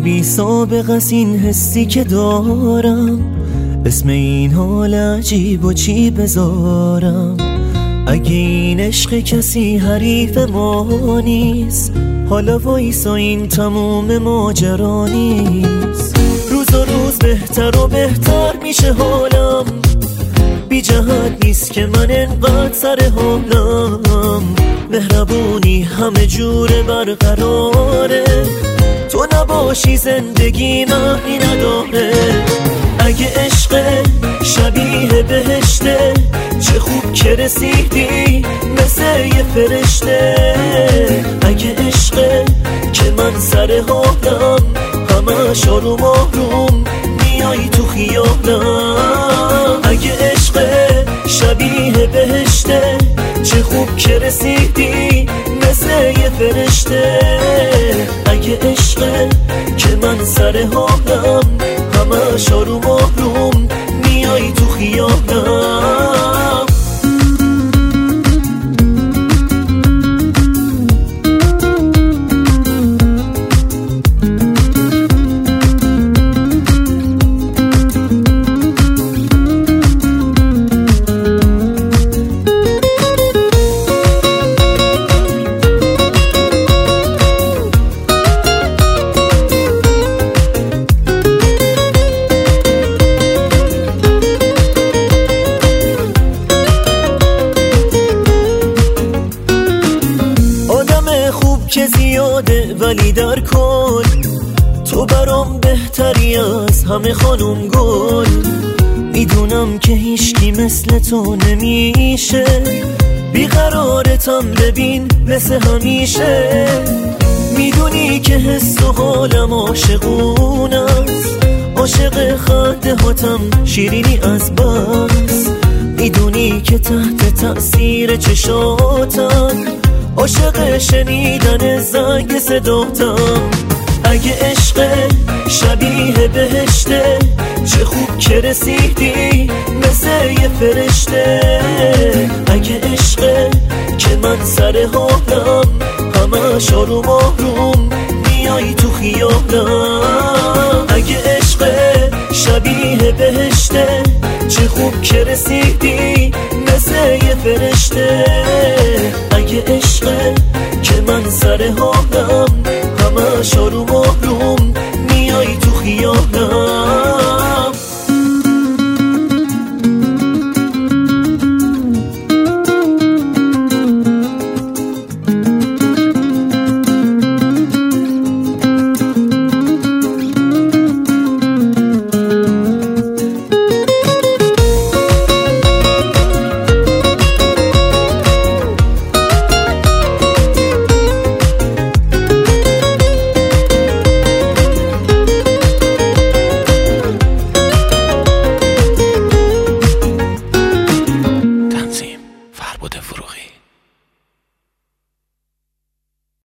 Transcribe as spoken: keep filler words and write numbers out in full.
بی سابق از این حسی که دارم، اسم این حال عجیب و چی بذارم. اگه این عشق کسی حریف ما نیست، حالا وایسا این تموم ماجرا نیست. روز و روز بهتر و بهتر میشه حالم، بی جهت نیست که من انقدر سر حالم. مهربونی همه جوره برقراره، تو نباشی زندگی معنی نداره. اگه عشق شبیه بهشته، چه خوب که رسیدی مثل یه فرشته. اگه عشق که من سر حالم، همش آروم آروم میای تو خیالم. اگه عشق شبیه بهشته، چه خوب که رسیدی مثل یه فرشته. اگه عشق که من سر حالم، همش آروم آروم میای تو خیالم. که زیاده ولی در کل، تو برام بهتری از همه خانوم گل. میدونم که هیچکی مثل تو نمیشه، بیقرارتم ببین مثل همیشه. میدونی که حس و حالم عاشقون است، عاشق خنده هاتم شیرینی از بس. میدونی که تحت تأثیر چشاتم، عاشق شنیدن زنگ صداتم. اگه عشق شبیه بهشته، چه خوب که رسیدی مثل یه فرشته. اگه عشق که من سر حالم، همش آروم آروم میای تو خیالم. اگه عشق شبیه بهشته، چه خوب که رسیدی مثل یه فرشته. اگه عشق که من سر حالم، همش آروم آروم